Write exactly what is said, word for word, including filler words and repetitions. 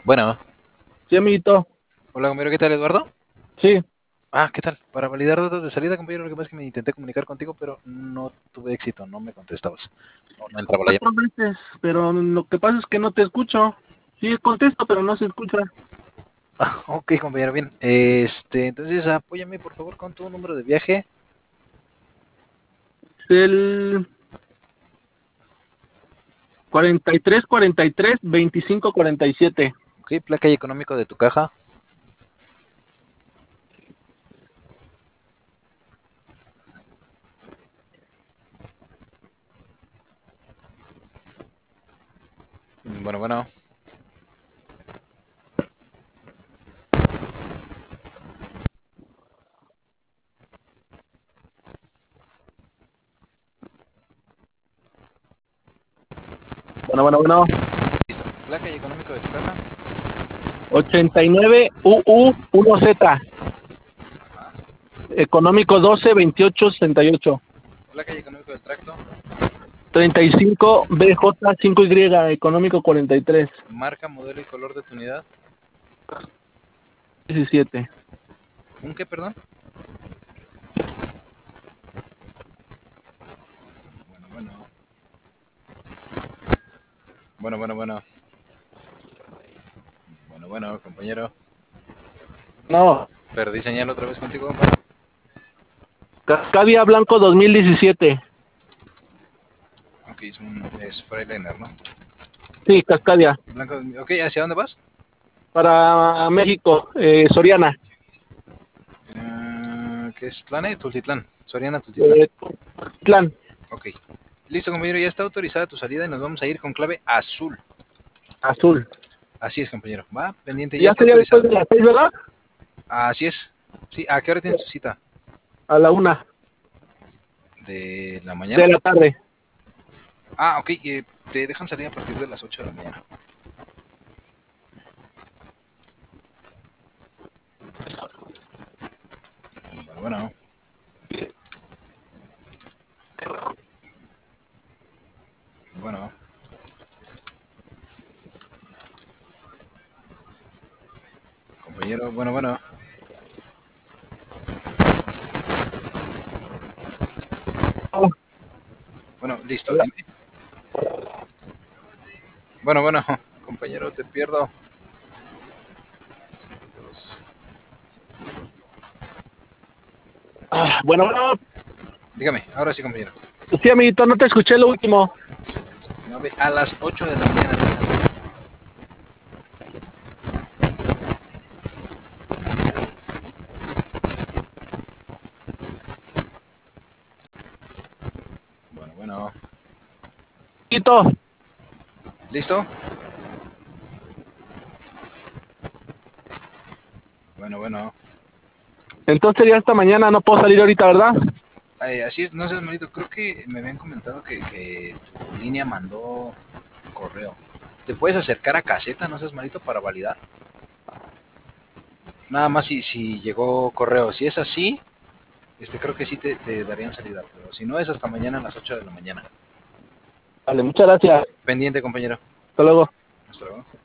Bueno, Sí, amiguito. hola compañero, ¿qué tal, Eduardo? Sí. Ah, ¿qué tal? Para validar datos de salida, compañero, lo que pasa es que me intenté comunicar contigo, pero no tuve éxito, no me contestabas. No, no entraba la llamada. Cuatro veces, pero lo que pasa es que no te escucho. Sí, contesto, pero no se escucha. Ah, ok, compañero, bien. Este, entonces apóyame por favor con tu número de viaje. El cuarenta y tres, cuarenta y tres, veinticinco, cuarenta y siete. Ok, placa y económico de tu caja. Bueno, bueno. Bueno, bueno, bueno. Listo. Placa y económico de tu caja. ochenta y nueve U U uno Z. Económico doce, veintiocho, sesenta y ocho. Placa y económico del tracto. treinta y cinco B J cinco Y. Económico cuarenta y tres. Marca, modelo y color de tu unidad. diecisiete. ¿Un qué, perdón? Bueno, bueno. Bueno, bueno, bueno. Bueno, bueno, compañero. No. Perdí señal otra vez contigo. Bueno, Cascadia Blanco dos mil diecisiete. ok, es un es Freightliner, ¿no? Sí, Cascadia. Blanco, ok, ¿hacia dónde vas? Para México, eh, Soriana. Uh, ¿Qué es? ¿Tlane? Tultitlán. Soriana, Tultitlán. Eh, Plan. Ok. Listo, compañero, ya está autorizada tu salida y nos vamos a ir con clave azul. Azul. Así es, compañero. Va, pendiente, ya Ya está sería después autorizada. de las seis, ¿verdad? Así es. Sí, ¿a qué hora tienes tu cita? A la una ¿De la de mañana? la tarde. Ah, ok, eh, te dejan salir a partir de las ocho de la mañana. Bueno, bueno. Bueno, compañero, bueno, bueno. Oh, Bueno, listo, hola. dime. Bueno, bueno, compañero, te pierdo. Ah, bueno, bueno, Dígame, ahora sí, compañero. sí, amiguito, no te escuché lo último. Nueve a las ocho de la mañana. Bueno, bueno. Amiguito, ¿Listo? Bueno, bueno. entonces ya hasta mañana no puedo salir ahorita, ¿verdad? Ay, así es, no seas malito. Creo que me habían comentado que, que tu línea mandó correo. ¿Te puedes acercar a caseta, no seas malito, para validar? Nada más si, si llegó correo. Si es así, este, creo que sí te, te darían salida. Pero si no, es hasta mañana a las ocho de la mañana. Vale, muchas gracias. Pendiente, compañero. Hasta luego. Hasta luego.